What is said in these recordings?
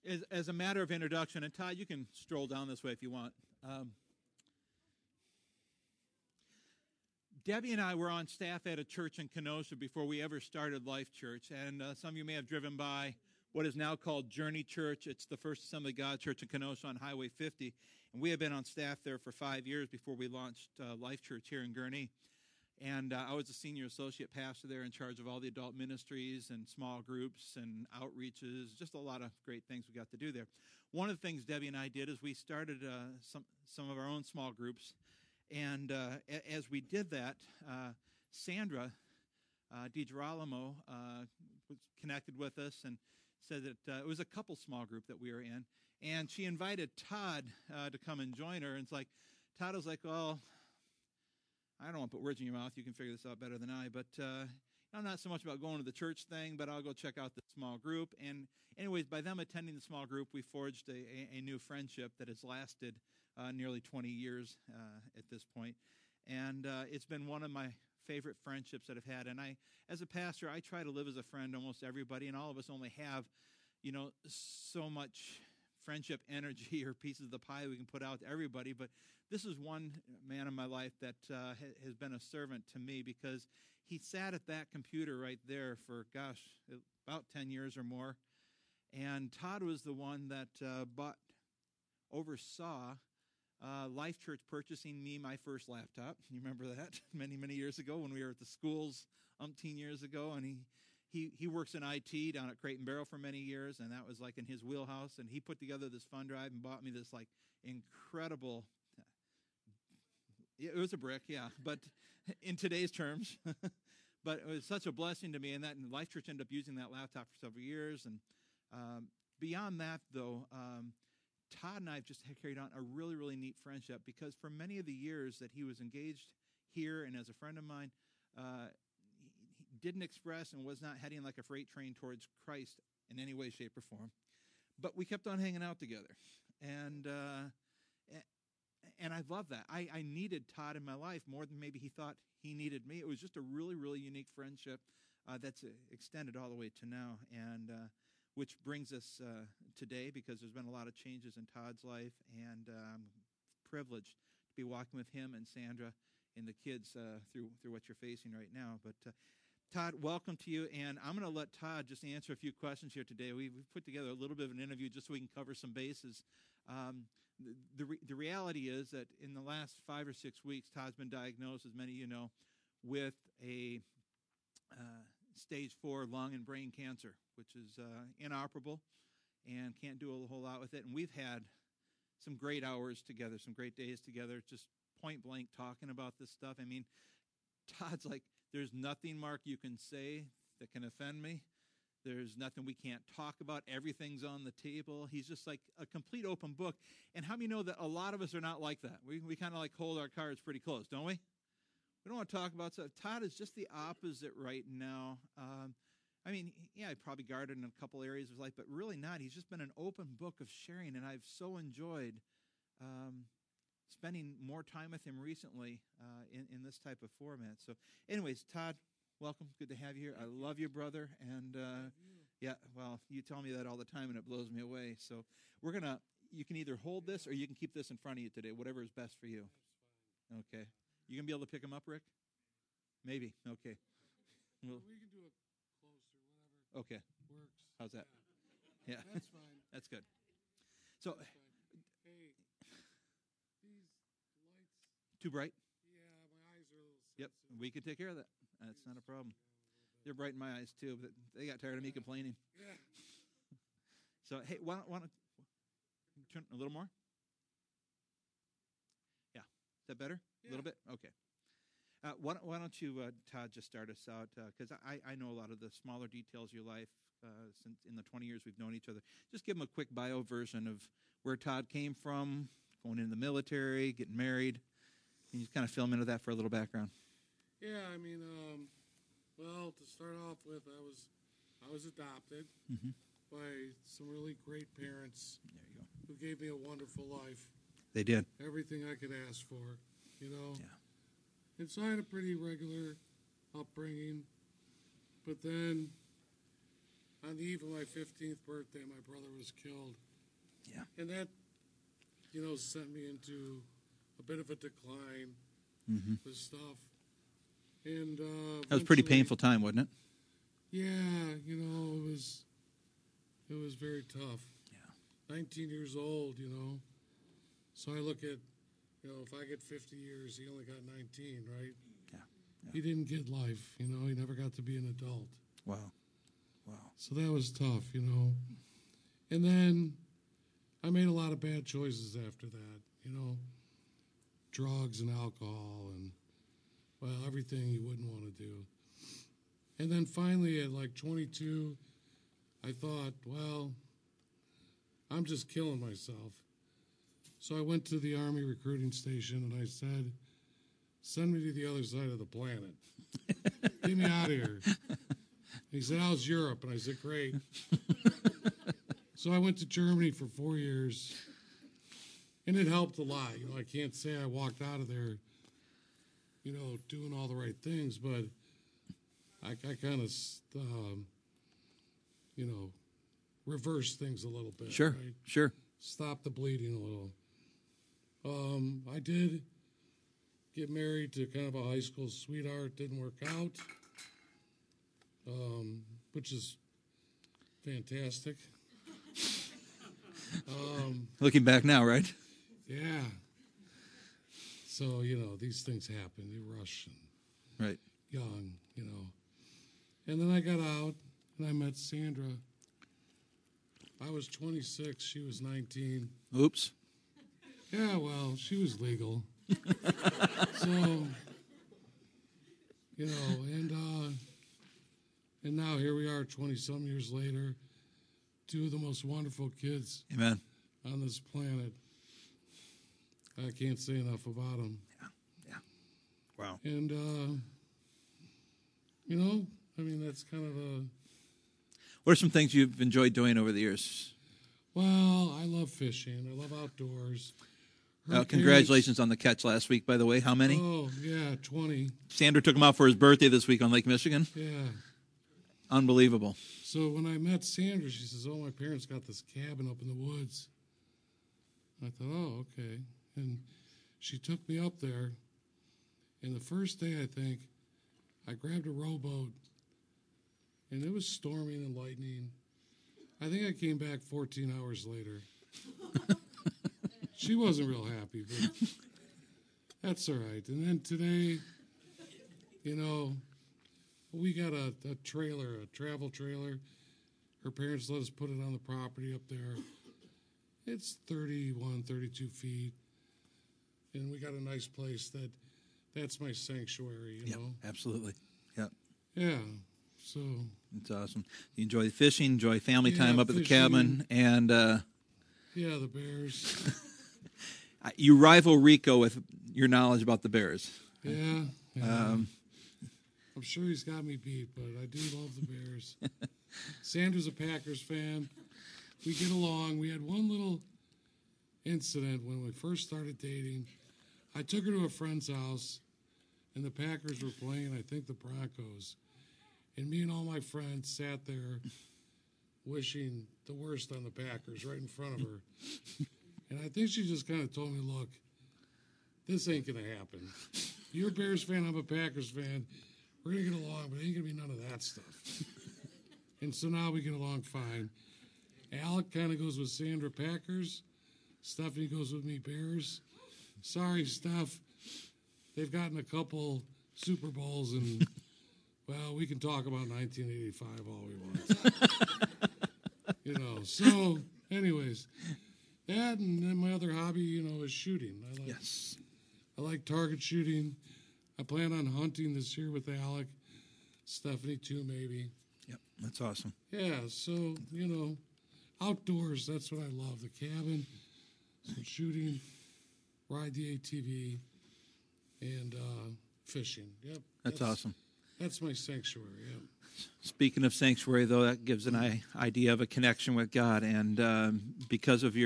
As a matter of introduction, and Todd, you can stroll down this way if you want. Debbie and I were on staff at a church in Kenosha before we ever started Life Church, and some of you may have driven by what is now called Journey Church. It's the First Assembly of God Church in Kenosha on Highway 50, and we have been on staff there for 5 years before we launched Life Church here in Gurnee. And I was a senior associate pastor there in charge of all the adult ministries and small groups and outreaches, just a lot of great things we got to do there. One of the things Debbie and I did is we started some of our own small groups. And as we did that, Sandra DiGirolamo was connected with us and said that it was a couple small group that we were in. And she invited Todd to come and join her. And it's like, Todd was like, well, I don't want to put words in your mouth. You can figure this out better than I. But I'm not so much about going to the church thing, but I'll go check out the small group. And anyways, by them attending the small group, we forged a new friendship that has lasted nearly 20 years at this point. And it's been one of my favorite friendships that I've had. And as a pastor, I try to live as a friend to almost everybody, and all of us only have, so much friendship energy or pieces of the pie we can put out to everybody. But this is one man in my life that has been a servant to me, because he sat at that computer right there for, about 10 years or more. And Todd was the one that oversaw Life Church purchasing me my first laptop. You remember that? Many, many years ago when we were at the schools, umpteen years ago. And he works in IT down at Crate and Barrel for many years, and that was like in his wheelhouse. And he put together this fund drive and bought me this like incredible. It was a brick, yeah, but in today's terms. But it was such a blessing to me, and Life Church ended up using that laptop for several years. And beyond that, though, Todd and I have just carried on a really, really neat friendship, because for many of the years that he was engaged here and as a friend of mine, he didn't express and was not heading like a freight train towards Christ in any way, shape, or form. But we kept on hanging out together. And I love that. I needed Todd in my life more than maybe he thought he needed me. It was just a really, really unique friendship that's extended all the way to now. And which brings us today, because there's been a lot of changes in Todd's life, and I'm privileged to be walking with him and Sandra and the kids through what you're facing right now. But Todd, welcome to you, and I'm going to let Todd just answer a few questions here today. We've put together a little bit of an interview just so we can cover some bases. The reality is that in the last 5 or 6 weeks, Todd's been diagnosed, as many of you know, with a stage 4 lung and brain cancer, which is inoperable and can't do a whole lot with it. And we've had some great hours together, some great days together, just point blank talking about this stuff. I mean, Todd's like, there's nothing, Mark, you can say that can offend me. There's nothing we can't talk about. Everything's on the table. He's just like a complete open book. And how many know that a lot of us are not like that? We kind of like hold our cards pretty close, don't we? We don't want to talk about stuff. Todd is just the opposite right now. I mean, yeah, I probably guarded in a couple areas of his life, but really not. He's just been an open book of sharing, and I've so enjoyed spending more time with him recently in this type of format. So anyways, Todd, welcome. Good to have you here. I love you, brother. And yeah, well, you tell me that all the time, and it blows me away. So you can either hold this or you can keep this in front of you today, whatever is best for you. Okay. You going to be able to pick them up, Rick? Maybe. Okay. Well, we can do it closer, whatever. Okay. Works. How's that? Yeah. Yeah. That's fine. That's good. So, That's fine. Hey, these lights. Too bright? Yeah, my eyes are a little sensitive. Yep. We can take care of that. That's not a problem. They're bright in my eyes, too, but they got tired of me complaining. Yeah. So, hey, why don't turn a little more? Yeah. Is that better? Yeah. A little bit? Okay. Why don't you, Todd, just start us out, because I know a lot of the smaller details of your life since in the 20 years we've known each other. Just give them a quick bio version of where Todd came from, going into the military, getting married. Can you just kind of fill them into that for a little background? Yeah, I mean, well, to start off with, I was adopted by some really great parents. There you go. Who gave me a wonderful life. They did. Everything I could ask for, you know. Yeah. And so I had a pretty regular upbringing. But then I on the eve of my 15th birthday, my brother was killed. Yeah. And that, sent me into a bit of a decline with stuff. And That was a pretty eventually- painful time, wasn't it? Yeah, it was very tough. Yeah. 19 years old, So I look at, if I get 50 years, he only got 19, right? Yeah. He didn't get life, he never got to be an adult. Wow. So that was tough, And then I made a lot of bad choices after that, drugs and alcohol and, everything you wouldn't want to do. And then finally at like 22, I thought, I'm just killing myself. So I went to the Army recruiting station and I said, send me to the other side of the planet. Get me out of here. And he said, how's Europe? And I said, great. So I went to Germany for 4 years, and it helped a lot. I can't say I walked out of there, doing all the right things, but I kind of, reversed things a little bit. Sure, right? sure. Stop the bleeding a little. I did get married to kind of a high school sweetheart. Didn't work out, which is fantastic. Looking back now, right? Yeah. So, these things happen. You rush and Right. young, And then I got out and I met Sandra. I was 26. She was 19. Oops. Yeah, well, she was legal. So, and now here we are 20-some years later, two of the most wonderful kids Amen. on this planet. I can't say enough about them. Yeah. Wow. And, that's kind of a... What are some things you've enjoyed doing over the years? Well, I love fishing. I love outdoors. Congratulations on the catch last week, by the way. How many? Oh, yeah, 20. Sandra took him out for his birthday this week on Lake Michigan. Yeah. Unbelievable. So when I met Sandra, she says, my parents got this cabin up in the woods. I thought, oh, okay. And she took me up there. And the first day, I think, I grabbed a rowboat. And it was storming and lightning. I think I came back 14 hours later. She wasn't real happy, but that's all right. And then today, we got a trailer, a travel trailer. Her parents let us put it on the property up there. It's 31, 32 feet. And we got a nice place that's my sanctuary, Yep, absolutely. Yep. Yeah. So It's awesome. You enjoy the fishing, enjoy family time up at the fishing. cabin, and yeah, the Bears. you rival Rico with your knowledge about the Bears. Yeah. I'm sure he's got me beat, but I do love the Bears. Sandra's a Packers fan. We get along. We had one little incident when we first started dating. I took her to a friend's house, and the Packers were playing, I think, the Broncos. And me and all my friends sat there wishing the worst on the Packers right in front of her. And I think she just kind of told me, look, this ain't going to happen. You're a Bears fan, I'm a Packers fan. We're going to get along, but ain't going to be none of that stuff. And so now we get along fine. Alec kind of goes with Sandra Packers. Stephanie goes with me Bears. Sorry, Steph. They've gotten a couple Super Bowls, and, well, we can talk about 1985 all we want. So, anyways, that and then my other hobby, is shooting. I like target shooting. I plan on hunting this year with Alec. Stephanie, too, maybe. Yep, that's awesome. Yeah, so, outdoors, that's what I love. The cabin, some shooting, ride the ATV, and fishing. Yep. That's awesome. That's my sanctuary, yeah. Speaking of sanctuary, though, that gives an idea of a connection with God. And because of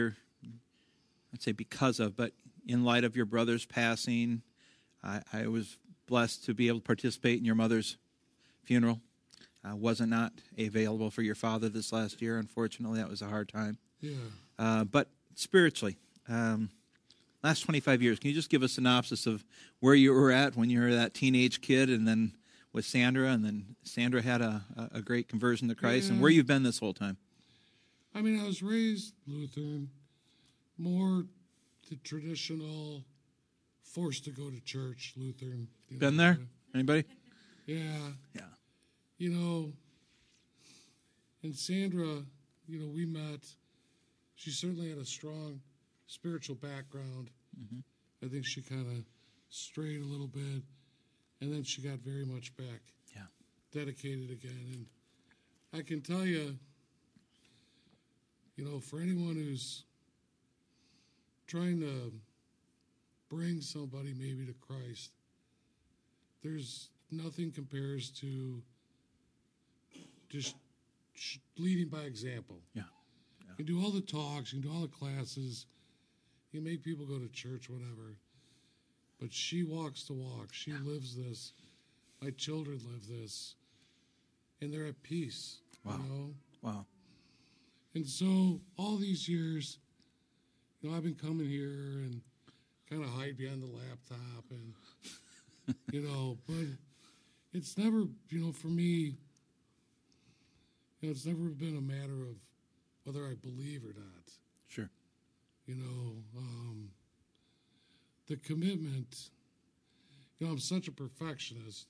but in light of your brother's passing, I was blessed to be able to participate in your mother's funeral. wasn't not available for your father this last year. Unfortunately, that was a hard time. Yeah. But spiritually, last 25 years, can you just give a synopsis of where you were at when you were that teenage kid, and then with Sandra, and then Sandra had a great conversion to Christ, and where you've been this whole time? I mean, I was raised Lutheran, more the traditional, forced to go to church Lutheran. Been there? Anybody? Yeah. Yeah. You know, and Sandra, you know, we met. She certainly had a strong spiritual background. Mm-hmm. I think she kind of strayed a little bit, and then she got very much back. Yeah. Dedicated again. And I can tell you, you know, for anyone who's trying to bring somebody maybe to Christ, there's nothing compares to just leading by example. Yeah. You can do all the talks, you can do all the classes, you can make people go to church, whatever. But she walks the walk. She lives this. My children live this. And they're at peace. Wow. You know? Wow. And so all these years, you know, I've been coming here and kind of hide behind the laptop and, you know, but it's never, you know, for me, you know, it's never been a matter of whether I believe or not. Sure. You know, the commitment, you know, I'm such a perfectionist.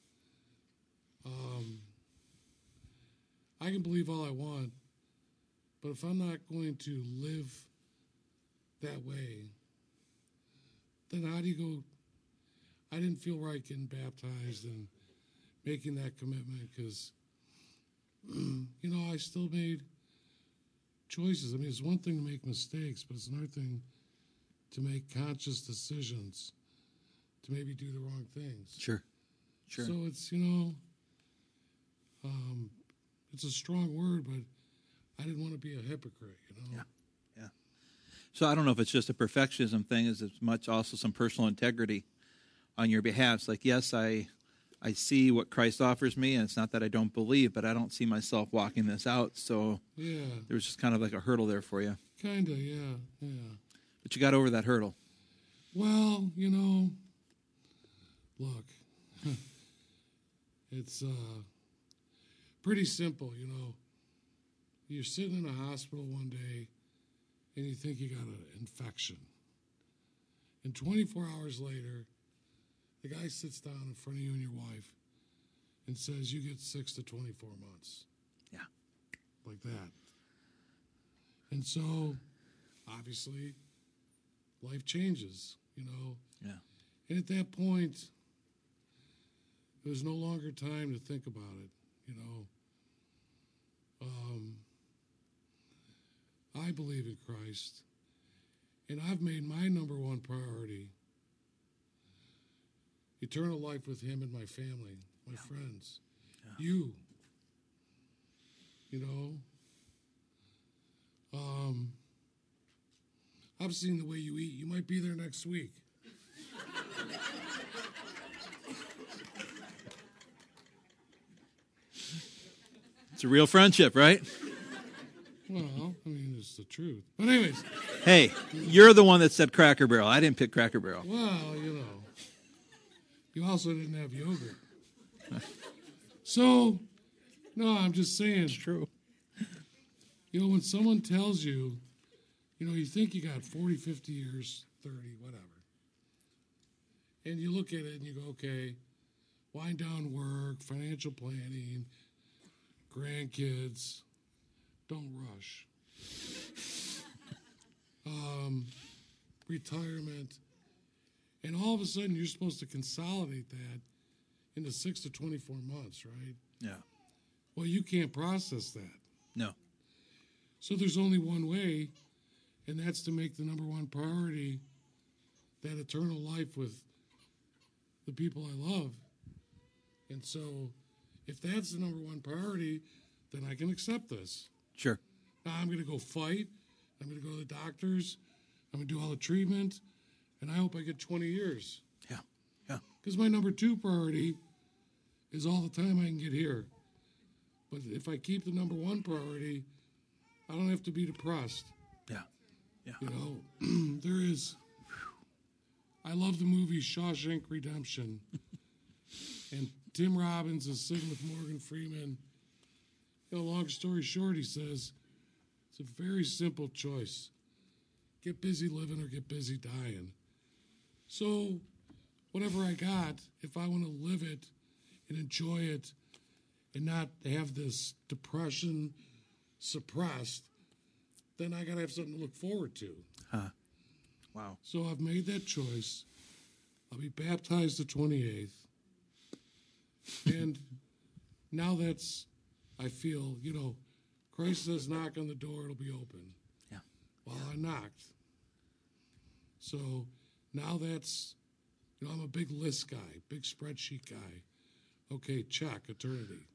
I can believe all I want, but if I'm not going to live that way, then how do you go? I didn't feel right getting baptized and making that commitment because, you know, I still made choices. I mean, it's one thing to make mistakes, but it's another thing to make conscious decisions to maybe do the wrong things. Sure. Sure. So it's, you know, it's a strong word, but I didn't want to be a hypocrite, you know? Yeah. Yeah. So I don't know if it's just a perfectionism thing, as much also some personal integrity on your behalf. It's like, yes, I see what Christ offers me, and it's not that I don't believe, but I don't see myself walking this out. So Yeah. there was just kind of like a hurdle there for you. Kind of, yeah. But you got over that hurdle. Well, you know, look, it's pretty simple, you know. You're sitting in a hospital one day and you think you got an infection. And 24 hours later, the guy sits down in front of you and your wife and says, you get 6 to 24 months. Yeah. Like that. And so, obviously, life changes, you know. Yeah. And at that point, there was no longer time to think about it, you know. I believe in Christ, and I've made my number one priority eternal life with Him and my family, my friends, you know. I've seen the way you eat. You might be there next week. It's a real friendship, right? Well, I mean, it's the truth. But anyways. Hey, you're the one that said Cracker Barrel. I didn't pick Cracker Barrel. Well, you know. You also didn't have yogurt. So, no, I'm just saying. It's true. You know, when someone tells you, you know, you think you got 40, 50 years, 30, whatever. And you look at it and you go, okay, wind down work, financial planning, grandkids, don't rush. Retirement. And all of a sudden, you're supposed to consolidate that into 6 to 24 months, right? Yeah. Well, you can't process that. No. So there's only one way, and that's to make the number one priority that eternal life with the people I love. And so if that's the number one priority, then I can accept this. Sure. Now I'm going to go fight. I'm going to go to the doctors. I'm going to do all the treatment. And I hope I get 20 years. Yeah. Yeah. Because my number two priority is all the time I can get here. But if I keep the number one priority, I don't have to be depressed. Yeah. Yeah. You know, there is. I love the movie Shawshank Redemption. And Tim Robbins is sitting with Morgan Freeman. You know, long story short, he says, it's a very simple choice. Get busy living or get busy dying. So, whatever I got, if I want to live it and enjoy it and not have this depression suppressed, then I got to have something to look forward to. Huh. Wow. So I've made that choice. I'll be baptized the 28th. And now I feel, you know, Christ says knock on the door, it'll be open. Yeah. Well, I knocked. So now you know, I'm a big list guy, big spreadsheet guy. Okay, check, eternity.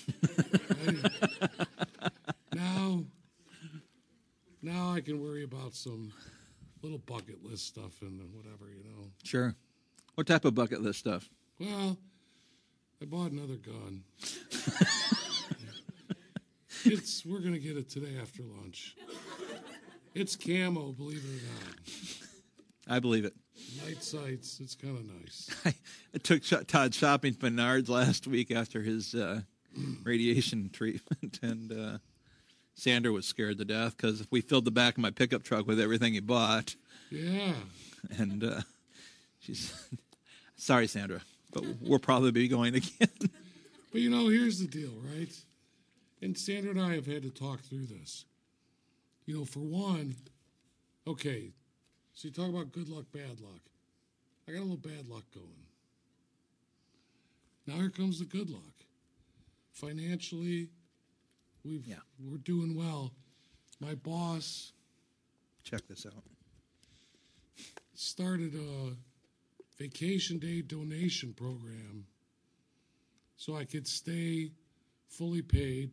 Now I can worry about some little bucket list stuff and whatever, you know. Sure. What type of bucket list stuff? Well, I bought another gun. We're going to get it today after lunch. It's camo, believe it or not. I believe it. Night sights, it's kind of nice. I took Todd shopping for Menards last week after his radiation treatment, and Sandra was scared to death because we filled the back of my pickup truck with everything he bought. Yeah. And she's, sorry, Sandra, but we'll probably be going again. But, you know, here's the deal, right? And Sandra and I have had to talk through this. You know, for one, okay, so you talk about good luck, bad luck. I got a little bad luck going. Now here comes the good luck. Financially, we're doing well. My boss Check this out. started a vacation day donation program so I could stay fully paid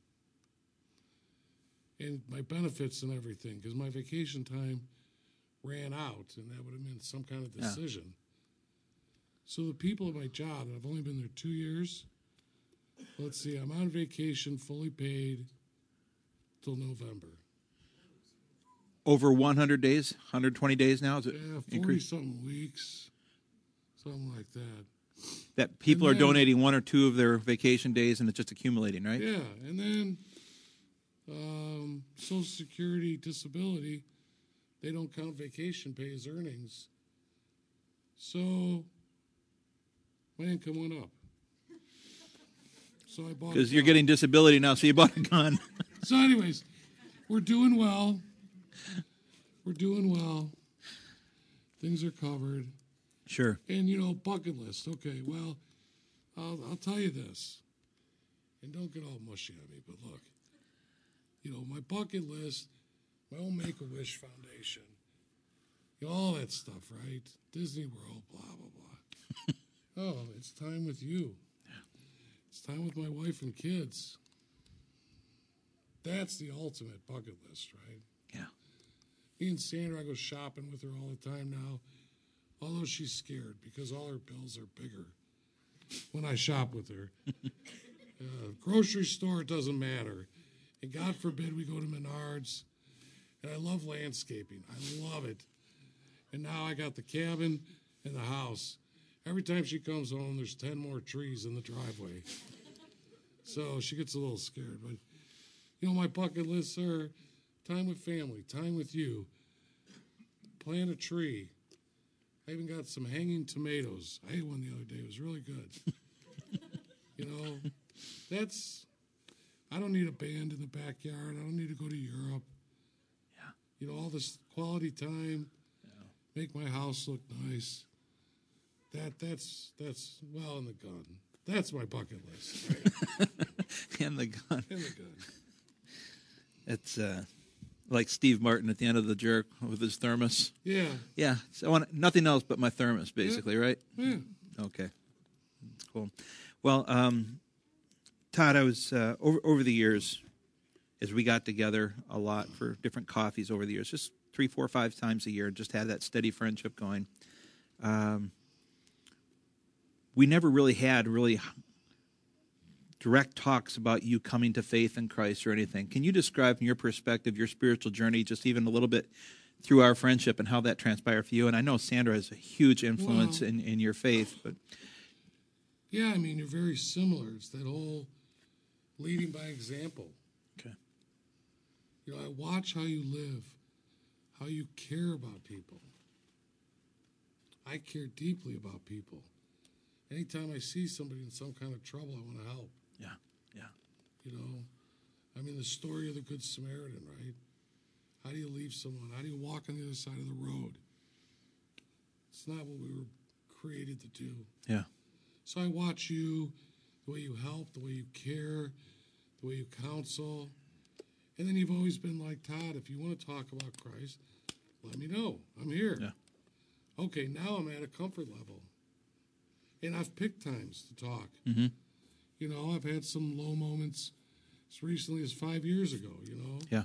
and my benefits and everything, because my vacation time ran out, and that would have meant some kind of decision. So the people at my job, and I've only been there 2 years, let's see, I'm on vacation, fully paid, till November. Over 100 days, 120 days now? Is it Yeah, 40-something weeks, something like that. That people are donating 1 or 2 of their vacation days, and it's just accumulating, right? Yeah, and then Social Security, disability, they don't count vacation pay as earnings. So my income went up. So I bought. Because you're getting disability now, so you bought a gun. So, anyways, we're doing well. We're doing well. Things are covered. Sure. And, you know, bucket list. Okay, well, I'll tell you this. And don't get all mushy on me, but look. You know, my bucket list, my own Make-A-Wish Foundation, you know, all that stuff, right? Disney World, blah, blah, blah. Oh, it's time with you. It's time with my wife and kids. That's the ultimate bucket list, right? Yeah. Me and Sandra, I go shopping with her all the time now, although she's scared because all her bills are bigger when I shop with her. Grocery store, it doesn't matter. And God forbid we go to Menards. And I love landscaping. I love it. And now I got the cabin and the house. Every time she comes home, there's 10 more trees in the driveway. So she gets a little scared. But, you know, my bucket lists are time with family, time with you, plant a tree. I even got some hanging tomatoes. I ate one the other day. It was really good. You know, I don't need a band in the backyard. I don't need to go to Europe. Yeah. You know, all this quality time, make my house look nice. That's well, and the gun. That's my bucket list. And the gun. And the gun. It's like Steve Martin at the end of The Jerk with his thermos. Yeah. Yeah. So I want nothing else but my thermos, basically, right? Yeah. Okay. That's cool. Well, Todd, I was over the years, as we got together a lot for different coffees over the years, just 3, 4, 5 times a year, just had that steady friendship going. We never really had direct talks about you coming to faith in Christ or anything. Can you describe from your perspective your spiritual journey, just even a little bit through our friendship and how that transpired for you? And I know Sandra has a huge influence in your faith. But yeah, I mean, you're very similar. It's that whole leading by example. Okay. You know, I watch how you live, how you care about people. I care deeply about people. Anytime I see somebody in some kind of trouble, I want to help. Yeah, yeah. You know, I mean, the story of the Good Samaritan, right? How do you leave someone? How do you walk on the other side of the road? It's not what we were created to do. Yeah. So I watch you, the way you help, the way you care, the way you counsel. And then you've always been like, Todd, if you want to talk about Christ, let me know. I'm here. Yeah. Okay, now I'm at a comfort level. And I've picked times to talk. Mm-hmm. You know, I've had some low moments as recently as 5 years ago, you know. Yeah.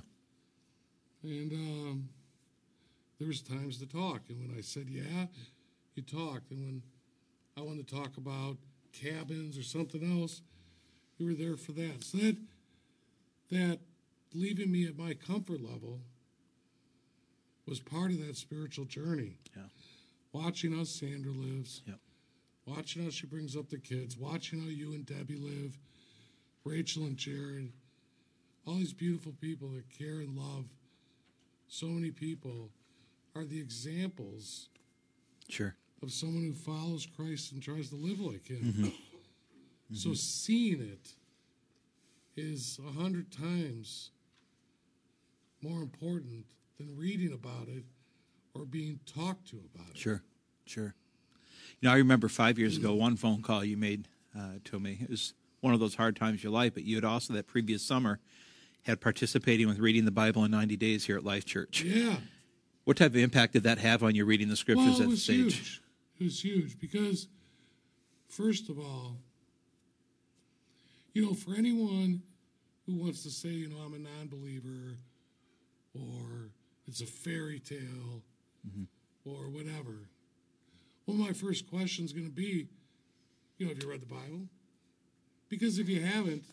And there was times to talk. And when I said, yeah, you talked. And when I wanted to talk about cabins or something else, you were there for that. So that leaving me at my comfort level was part of that spiritual journey. Yeah. Watching how Sandra lives. Yep. Watching how she brings up the kids, watching how you and Debbie live, Rachel and Jared, all these beautiful people that care and love so many people are the examples Sure. of someone who follows Christ and tries to live like him. Mm-hmm. Mm-hmm. So seeing it is 100 times more important than reading about it or being talked to about it. Sure, sure. You know, I remember 5 years ago, one phone call you made to me. It was one of those hard times of your life, but you had also that previous summer had participating with reading the Bible in 90 days here at Life Church. Yeah. What type of impact did that have on you reading the scriptures at the stage? Huge. It was huge because, first of all, you know, for anyone who wants to say, you know, I'm a non-believer or it's a fairy tale or whatever, well, my first question is going to be, you know, have you read the Bible? Because if you haven't,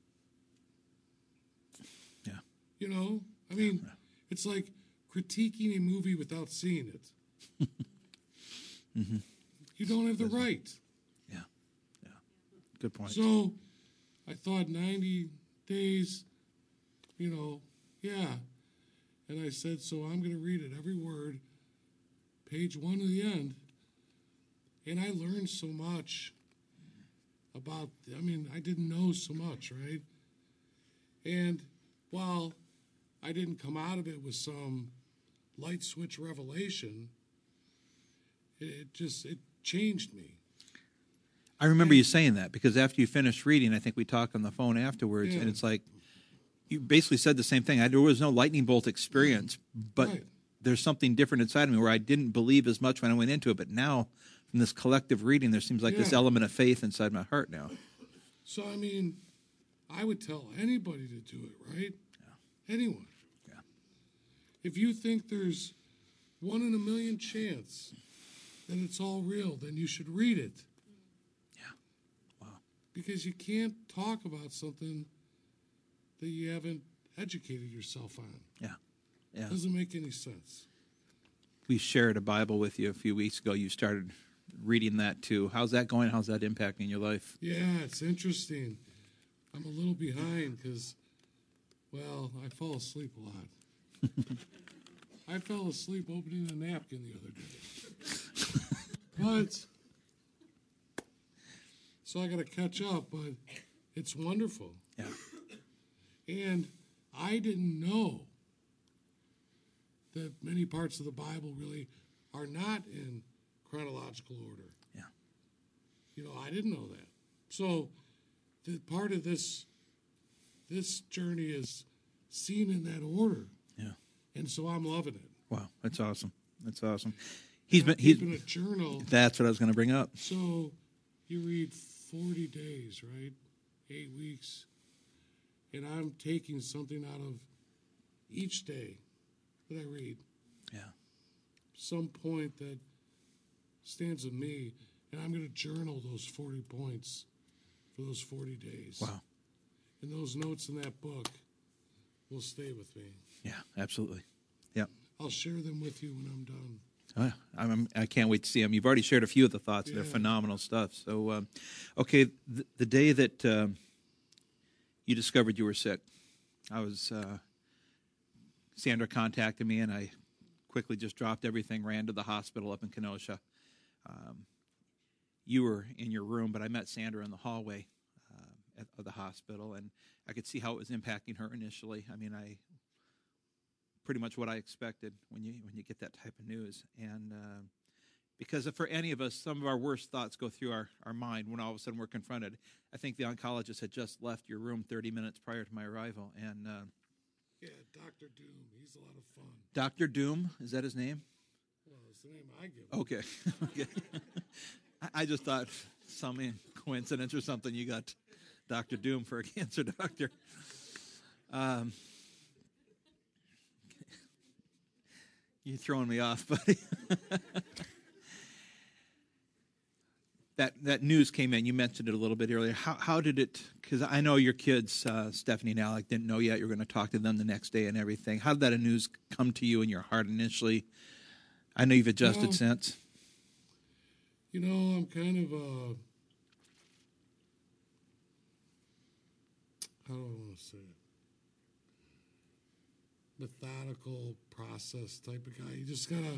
yeah, you know, I mean, it's like critiquing a movie without seeing it. mm-hmm. You don't have the right. Yeah, yeah. Good point. So I thought 90 days, you know, yeah. And I said, so I'm going to read it, every word, page 1 to the end. And I learned so much about, I mean, I didn't know so much, right? And while I didn't come out of it with some light switch revelation, it changed me. I remember you saying that because after you finished reading, I think we talked on the phone afterwards, and it's like, you basically said the same thing. There was no lightning bolt experience, but there's something different inside of me where I didn't believe as much when I went into it, but now from this collective reading, there seems like this element of faith inside my heart now. So, I mean, I would tell anybody to do it, right? Yeah. Anyone. Yeah. If you think there's 1 in a million chance that it's all real, then you should read it. Yeah. Wow. Because you can't talk about something that you haven't educated yourself on. Yeah. Yeah. Doesn't make any sense. We shared a Bible with you a few weeks ago. You started reading that too. How's that going? How's that impacting your life? Yeah, it's interesting. I'm a little behind because, well, I fall asleep a lot. I fell asleep opening a napkin the other day. But, so I got to catch up, but it's wonderful. Yeah. And I didn't know that many parts of the Bible really are not in chronological order. Yeah. You know, I didn't know that. So the part of this journey is seen in that order. Yeah. And so I'm loving it. Wow, that's awesome. That's awesome. He's keeping a journal. That's what I was going to bring up. So you read 40 days, right? 8 weeks. And I'm taking something out of each day that I read. Yeah. Some point that stands with me, and I'm going to journal those 40 points for those 40 days. Wow. And those notes in that book will stay with me. Yeah, absolutely. Yeah. I'll share them with you when I'm done. I can't wait to see them. You've already shared a few of the thoughts. Yeah. They're phenomenal stuff. So, okay, the day that you discovered you were sick, Sandra contacted me, and I quickly just dropped everything, ran to the hospital up in Kenosha. You were in your room, but I met Sandra in the hallway of the hospital, and I could see how it was impacting her initially. I mean, pretty much what I expected when you get that type of news. And because for any of us, some of our worst thoughts go through our mind when all of a sudden we're confronted. I think the oncologist had just left your room 30 minutes prior to my arrival. And yeah, Dr. Doom. He's a lot of fun. Dr. Doom, is that his name? Well, it's the name I give him. Okay. I just thought some coincidence or something. You got Dr. Doom for a cancer doctor. You're throwing me off, buddy. That news came in. You mentioned it a little bit earlier. How did it? Because I know your kids, Stephanie and Alec, didn't know yet you were going to talk to them the next day and everything. How did that news come to you in your heart initially? I know you've adjusted since. You know, I'm kind of how do I want to say it? Methodical process type of guy. You just gotta,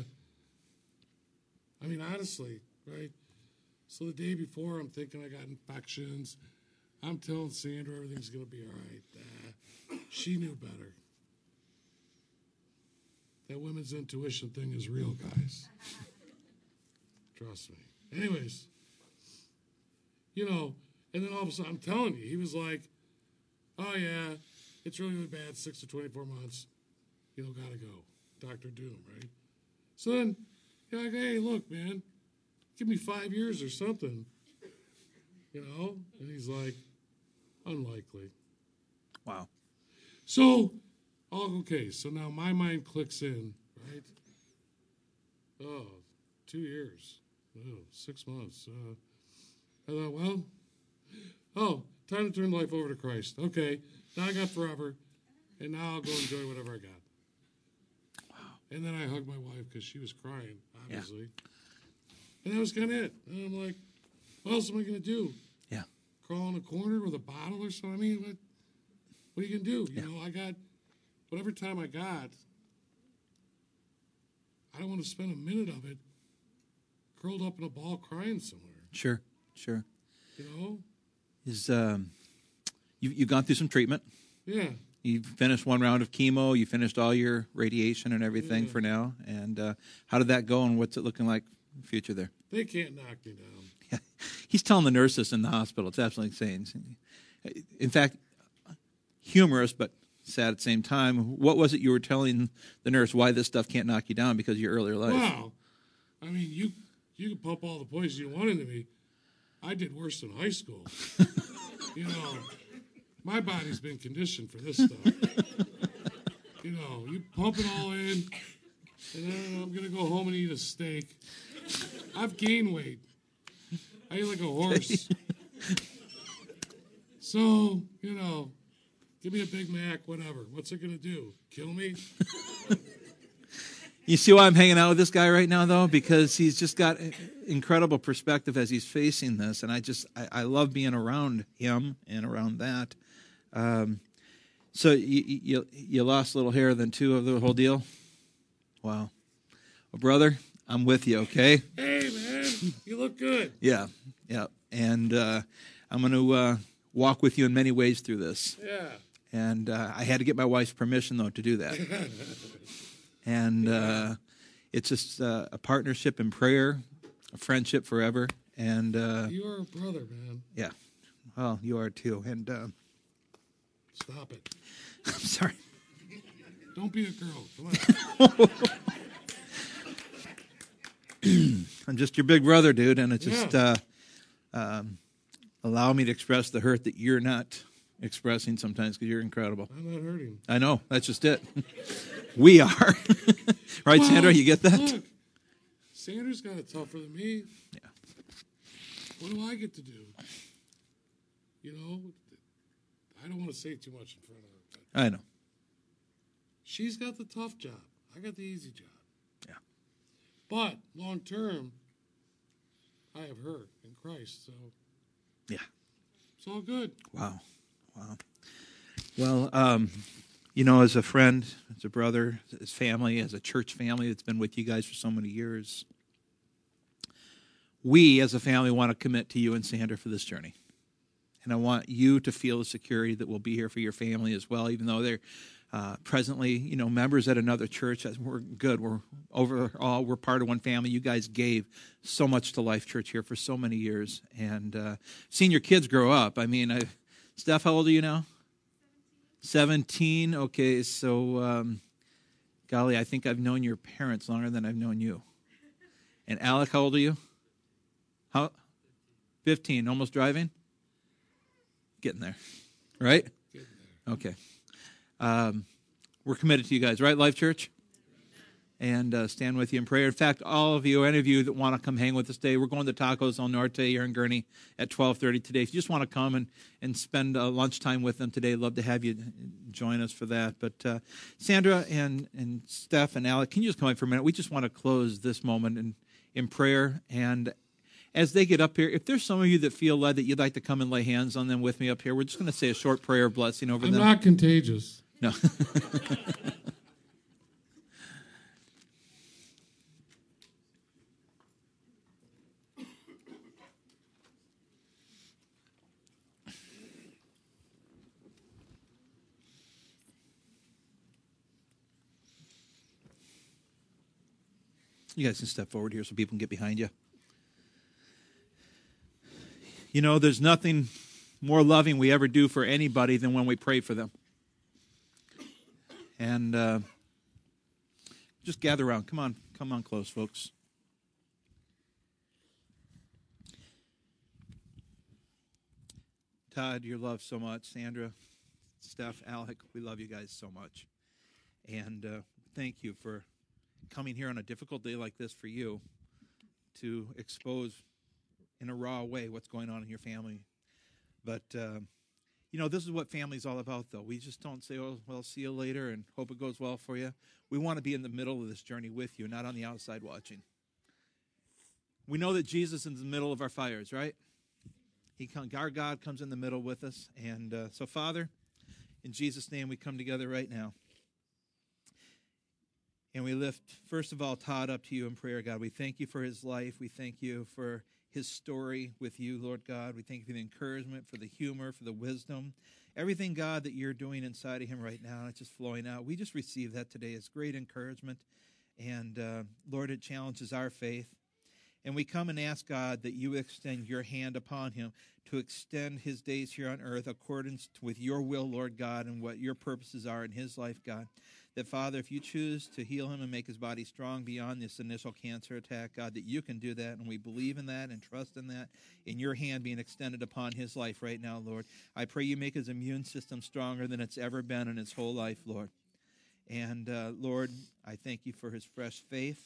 I mean, honestly, right? So the day before, I'm thinking I got infections. I'm telling Sandra everything's gonna be all right. She knew better. That women's intuition thing is real, guys. Trust me. Anyways, you know, and then all of a sudden, I'm telling you, he was like, oh yeah, it's really, really bad, 6 to 24 months. You know, gotta go. Dr. Doom, right? So then, you're like, hey, look, man, give me 5 years or something. You know? And he's like, unlikely. Wow. So, okay, so now my mind clicks in, right? Oh, 2 years. Oh, 6 months. I thought, well, time to turn life over to Christ. Okay, now I got forever, and now I'll go enjoy whatever I got. And then I hugged my wife because she was crying, obviously. Yeah. And that was kind of it. And I'm like, what else am I going to do? Yeah. Crawl in a corner with a bottle or something? I mean, what are you going to do? You know, I got whatever time I got. I don't want to spend a minute of it curled up in a ball crying somewhere. Sure. You know? You've gone through some treatment. Yeah. You finished one round of chemo. You finished all your radiation and everything for now. And how did that go, and what's it looking like in the future there? They can't knock me down. Yeah. He's telling the nurses in the hospital. It's absolutely insane. In fact, humorous but sad at the same time. What was it you were telling the nurse why this stuff can't knock you down because of your earlier life? Wow. I mean, you can pump all the poison you want into me. I did worse in high school. You know, my body's been conditioned for this stuff. You know, you pump it all in, and then I'm going to go home and eat a steak. I've gained weight. I eat like a horse. So, you know, give me a Big Mac, whatever. What's it going to do? Kill me? You see why I'm hanging out with this guy right now, though? Because he's just got incredible perspective as he's facing this, and I love being around him and around that. So you lost a little hair then, too, of the whole deal? Wow. Well, brother, I'm with you, okay? Hey, man, you look good. Yeah. And I'm going to walk with you in many ways through this. Yeah. And I had to get my wife's permission, though, to do that. And it's just a partnership in prayer, a friendship forever. And you are a brother, man. Yeah. Well, you are too. And stop it. I'm sorry. Don't be a girl. Come on. I'm just your big brother, dude. And it's just allow me to express the hurt that you're not expressing sometimes because you're incredible. I'm not hurting. I know. That's just it. We are. Right, well, Sandra? You get that? Look, Sandra's got it tougher than me. Yeah. What do I get to do? you know, I don't want to say too much in front of her. I know. She's got the tough job. I got the easy job. Yeah. But long term, I have her in Christ, so Yeah. it's all good. Wow. Well, as a friend, as a brother, as family, as a church family that's been with you guys for so many years, we as a family want to commit to you and Sandra for this journey. And I want you to feel the security that we'll be here for your family as well, even though they're presently, members at another church. We're good. We're overall, we're part of one family. You guys gave so much to Life Church here for so many years. And seeing your kids grow up. I mean, Steph, how old are you now? 17. Okay, so, golly, I think I've known your parents longer than I've known you. And Alec, how old are you? 15, almost driving? Getting there, right? Getting there. Okay. We're committed to you guys, right, Life Church? And stand with you in prayer. In fact, all of you, any of you that want to come hang with us today, we're going to Tacos El Norte here in Gurney at 12:30 today. If you just want to come and spend lunchtime with them today, I'd love to have you join us for that. But Sandra and Steph and Alec, can you just come in for a minute? We just want to close this moment in prayer. And as they get up here, if there's some of you that feel led that you'd like to come and lay hands on them with me up here, we're just going to say a short prayer of blessing over them. I'm not contagious. No. You guys can step forward here so people can get behind you. There's nothing more loving we ever do for anybody than when we pray for them. And just gather around. Come on close, folks. Todd, you're loved so much. Sandra, Steph, Alec, we love you guys so much. And thank you for coming here on a difficult day like this for you to expose in a raw way what's going on in your family. But, this is what family's all about, though. We just don't say, oh, well, see you later and hope it goes well for you. We want to be in the middle of this journey with you, not on the outside watching. We know that Jesus is in the middle of our fires, right? Our God comes in the middle with us. And so, Father, in Jesus' name, we come together right now. And we lift, first of all, Todd up to you in prayer, God. We thank you for his life. We thank you for his story with you, Lord God. We thank you for the encouragement, for the humor, for the wisdom. Everything, God, that you're doing inside of him right now, it's just flowing out. We just receive that today. It's great encouragement. And, Lord, it challenges our faith. And we come and ask, God, that you extend your hand upon him to extend his days here on earth accordance with your will, Lord God, and what your purposes are in his life, God. That, Father, if you choose to heal him and make his body strong beyond this initial cancer attack, God, that you can do that, and we believe in that and trust in that, in your hand being extended upon his life right now, Lord. I pray you make his immune system stronger than it's ever been in his whole life, Lord. And, Lord, I thank you for his fresh faith,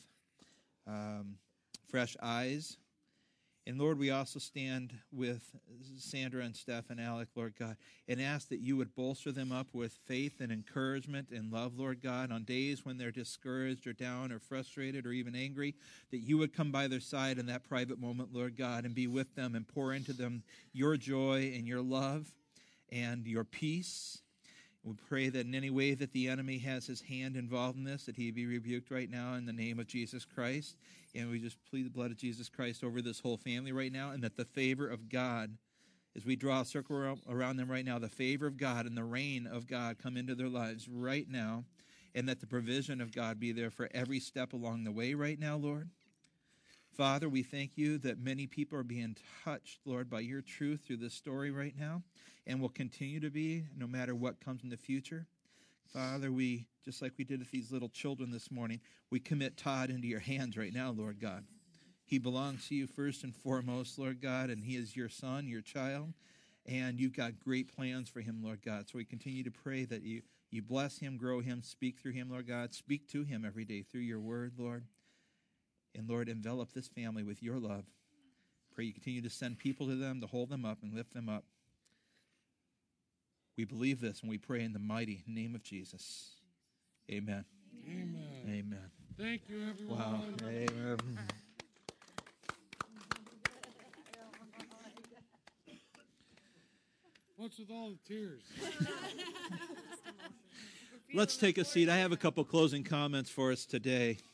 fresh eyes. And, Lord, we also stand with Sandra and Steph and Alec, Lord God, and ask that you would bolster them up with faith and encouragement and love, Lord God, on days when they're discouraged or down or frustrated or even angry, that you would come by their side in that private moment, Lord God, and be with them and pour into them your joy and your love and your peace. We pray that in any way that the enemy has his hand involved in this, that he be rebuked right now in the name of Jesus Christ. And we just plead the blood of Jesus Christ over this whole family right now, and that the favor of God, as we draw a circle around them right now, the favor of God and the reign of God come into their lives right now, and that the provision of God be there for every step along the way right now, Lord. Father, we thank you that many people are being touched, Lord, by your truth through this story right now, and will continue to be no matter what comes in the future. Father, we, just like we did with these little children this morning, we commit Todd into your hands right now, Lord God. He belongs to you first and foremost, Lord God, and he is your son, your child, and you've got great plans for him, Lord God. So we continue to pray that you bless him, grow him, speak through him, Lord God. Speak to him every day through your word, Lord. And, Lord, envelop this family with your love. Pray you continue to send people to them, to hold them up and lift them up. We believe this, and we pray in the mighty name of Jesus. Amen. Amen. Amen. Thank you, everyone. Wow. Amen. What's with all the tears? Let's take a seat. I have a couple closing comments for us today.